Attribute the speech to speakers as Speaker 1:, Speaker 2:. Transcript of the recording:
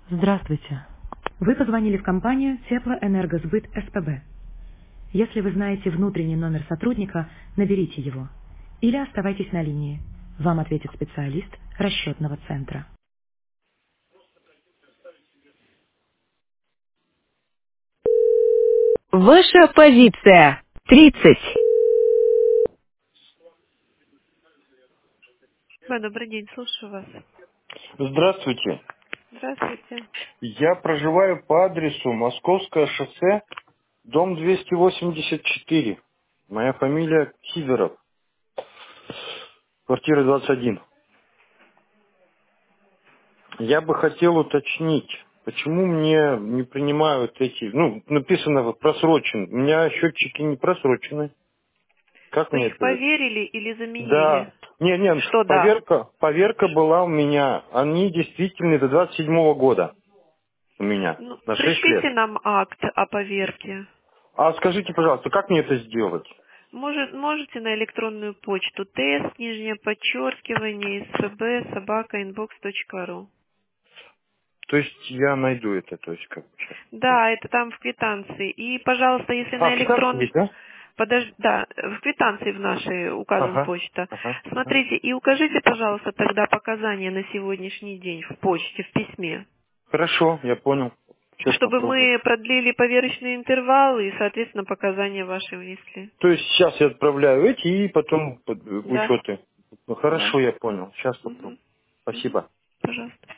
Speaker 1: Здравствуйте. Вы позвонили в компанию Теплоэнергосбыт СПБ. Если вы знаете внутренний номер сотрудника, наберите его. Или оставайтесь на линии. Вам ответит специалист расчетного центра. Ваша позиция. 30.
Speaker 2: Да, добрый день, слушаю вас.
Speaker 3: Здравствуйте.
Speaker 2: Здравствуйте.
Speaker 3: Я проживаю по адресу Московское шоссе, дом 284. Моя фамилия Сидоров, квартира 21. Я бы хотел уточнить, почему мне не принимают эти, написано просрочен. У меня счетчики не просрочены. Как
Speaker 2: Вы
Speaker 3: мне
Speaker 2: их
Speaker 3: это?
Speaker 2: поверили или заменили?
Speaker 3: Да. Не,
Speaker 2: Что да?
Speaker 3: поверка была у меня. Они действительно до 27 года у меня,
Speaker 2: Ну,
Speaker 3: на 6
Speaker 2: пришлите
Speaker 3: лет.
Speaker 2: нам акт о поверке.
Speaker 3: А скажите, пожалуйста, как мне это сделать?
Speaker 2: Можете на электронную почту тест, нижнее подчеркивание, СПБ, собака, inbox.ru.
Speaker 3: То есть я найду это, то есть как бы сейчас.
Speaker 2: Да, это там в квитанции. И, пожалуйста, если
Speaker 3: А,
Speaker 2: на
Speaker 3: квитанция
Speaker 2: электрон...
Speaker 3: есть, да?
Speaker 2: Да, в квитанции в нашей указана
Speaker 3: Ага,
Speaker 2: почта.
Speaker 3: ага, ага.
Speaker 2: Смотрите, и укажите, пожалуйста, тогда показания на сегодняшний день в почте, в письме.
Speaker 3: Хорошо, я понял. Сейчас
Speaker 2: Чтобы
Speaker 3: попробую.
Speaker 2: мы продлили поверочный интервал и, соответственно, показания ваши внесли.
Speaker 3: То есть сейчас я отправляю эти и потом
Speaker 2: Да,
Speaker 3: учеты. Ну
Speaker 2: да.
Speaker 3: хорошо, я понял. Сейчас попробую.
Speaker 2: Мгм. Мгм.
Speaker 3: Спасибо.
Speaker 2: Пожалуйста.